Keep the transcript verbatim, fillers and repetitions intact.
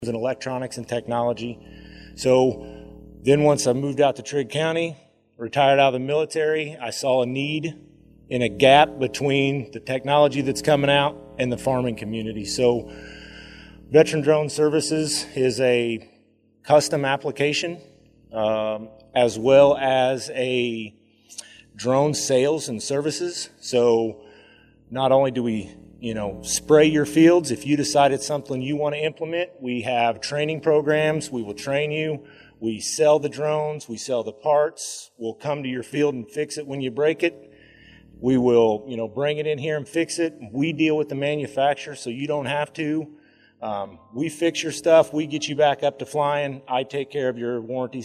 in electronics and technology. So then once I moved out to Trigg County, retired out of the military, I saw a need in a gap between the technology that's coming out and the farming community. So Veteran Drone Services is a custom application um, as well as a drone sales and services. So not only do we you know, spray your fields. If you decide it's something you want to implement, we have training programs. We will train you. We sell the drones. We sell the parts. We'll come to your field and fix it when you break it. We will, you know, bring it in here and fix it. We deal with the manufacturer, so you don't have to. Um, we fix your stuff. We get you back up to flying. I take care of your warranty